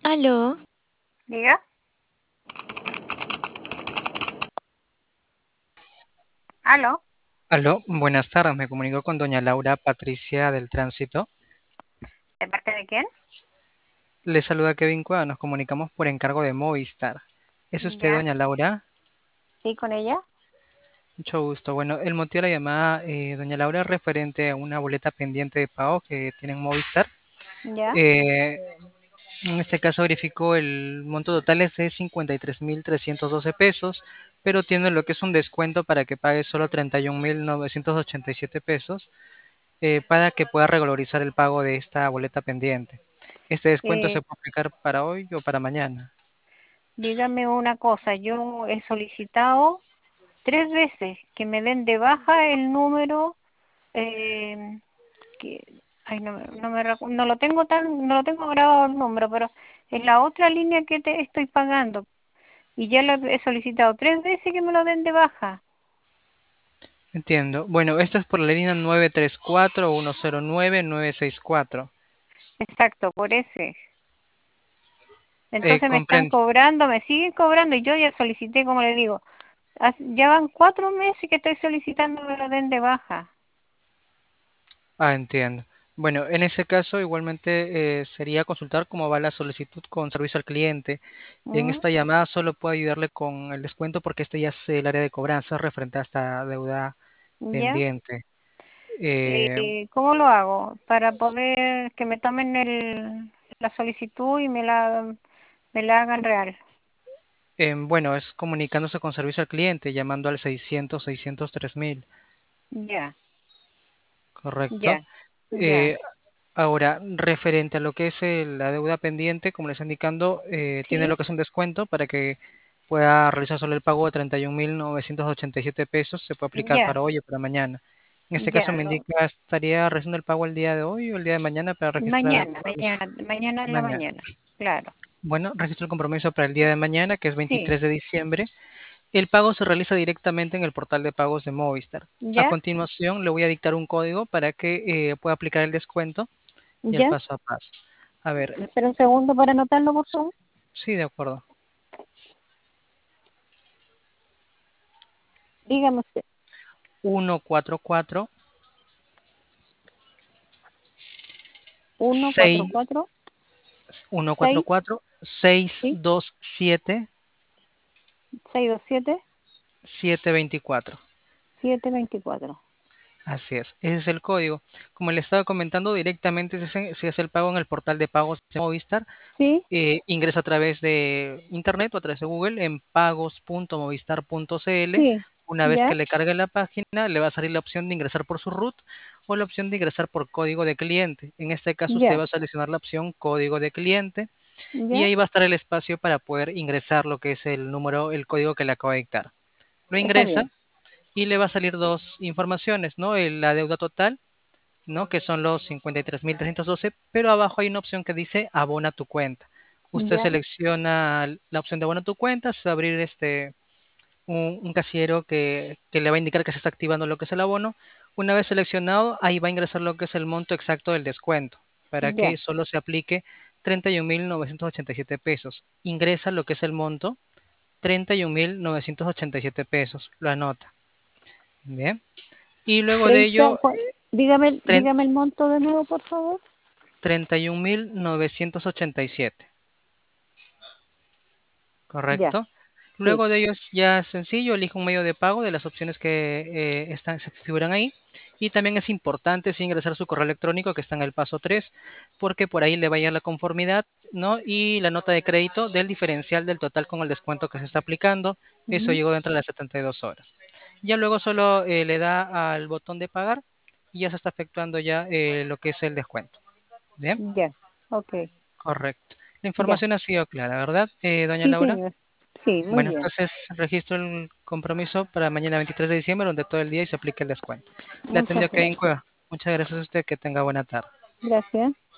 Aló, Diga, aló, Aló, buenas tardes. Me comunico con doña Laura Patricia del Tránsito. ¿de parte de quién? Le saluda Kevin Cueva. Nos comunicamos por encargo de Movistar. ¿Es usted Ya, doña Laura? sí, con ella, Mucho gusto. Bueno, el motivo de la llamada, doña Laura, es referente a una boleta pendiente de pago que tienen Movistar. ya, Eh, en este caso verificó el monto total es de 53.312 pesos, pero tiene lo que es un descuento para que pague solo 31.987 pesos. Para que pueda regularizar el pago de esta boleta pendiente. ¿Este descuento eh, se puede aplicar para hoy o para mañana? dígame una cosa, yo he solicitado 3 veces que me den de baja el número, eh, que, ay, no lo tengo no lo tengo grabado el número, pero es la otra línea que te estoy pagando y ya lo he solicitado 3 veces que me lo den de baja. Entiendo. Bueno, esto es por la línea 934-109-964. Exacto, por ese. Entonces me están Comprendo. cobrando, me siguen cobrando y yo ya solicité, como le digo, ya van 4 meses que estoy solicitando que lo den de baja. Ah, entiendo. Bueno, en ese caso igualmente sería consultar cómo va la solicitud con servicio al cliente. En ¿Mm? esta llamada solo puedo ayudarle con el descuento porque este ya es el área de cobranza referente a esta deuda ¿Ya? pendiente. Eh, ¿Cómo lo hago? Para poder que me tomen la solicitud y me la hagan real. Bueno, es comunicándose con servicio al cliente, llamando al 600-603.000, Ya, ¿correcto? ya, ya. Eh, Ahora, referente a lo que es la deuda pendiente, como les está indicando, tiene Sí, lo que es un descuento para que pueda realizar solo el pago de 31.987 pesos, se puede aplicar ya, para hoy o para mañana. En este caso ya. me indica, ¿estaría realizando el pago el día de hoy o el día de mañana para registrar el Mañana, compromiso? mañana en la Mañana. mañana. Claro. Bueno, registro el compromiso para el día de mañana, que es Sí, 23 de diciembre. El pago se realiza directamente en el portal de pagos de Movistar. A ya, continuación, le voy a dictar un código para que pueda aplicar el descuento y el ya. paso a paso. A ver, ¿Me espera un segundo para anotarlo, por favor? sí, de acuerdo. Dígame usted. 144 Uno, cuatro, 6 cuatro, 6, 144 sí, 627 627, 724. 724. Así es, ese es el código. Como le estaba comentando, directamente se hace el pago en el portal de pagos de Movistar. Sí, Ingresa a través de internet o a través de Google en pagos.movistar.cl. sí, Una vez que ya, le cargue la página, le va a salir la opción de ingresar por su root o la opción de ingresar por código de cliente. En este caso, usted ya, va a seleccionar la opción código de cliente y ya, ahí va a estar el espacio para poder ingresar lo que es el número, el código que le acaba de dictar. Lo está ingresa bien. y le va a salir dos informaciones, ¿no? La deuda total, ¿no? Que son los 53.312, pero abajo hay una opción que dice abona tu cuenta. Usted Ya, selecciona la opción de abona tu cuenta, se va a abrir un casillero que le va a indicar que se está activando lo que es el abono. Una vez seleccionado, ahí va a ingresar lo que es el monto exacto del descuento, para que ya, solo se aplique 31.987 pesos. Ingresa lo que es el monto, 31.987 pesos, lo anota. Bien. Y luego de 30, ello, dígame el monto de nuevo, por favor. 31.987. Ya, Correcto. sí, Luego de ello es ya sencillo, elige un medio de pago de las opciones que se figuran ahí. Y también es importante sí, ingresar su correo electrónico que está en el paso 3, porque por ahí le va a llegar la conformidad, ¿no? Y la nota de crédito del diferencial del total con el descuento que se está aplicando. Eso ujú, llegó dentro de las 72 horas. Ya luego solo le da al botón de pagar y ya se está efectuando ya lo que es el descuento. Bien, ya, ok, correcto. La ya. información ha sido clara, ¿verdad, doña Sí, Laura? señor. Sí, muy Bueno, bien. entonces registro el compromiso para mañana 23 de diciembre, donde todo el día y se aplique el descuento. Le Muchas atendió Kevin gracias. Cueva. Muchas gracias a usted, que tenga buena tarde. Gracias.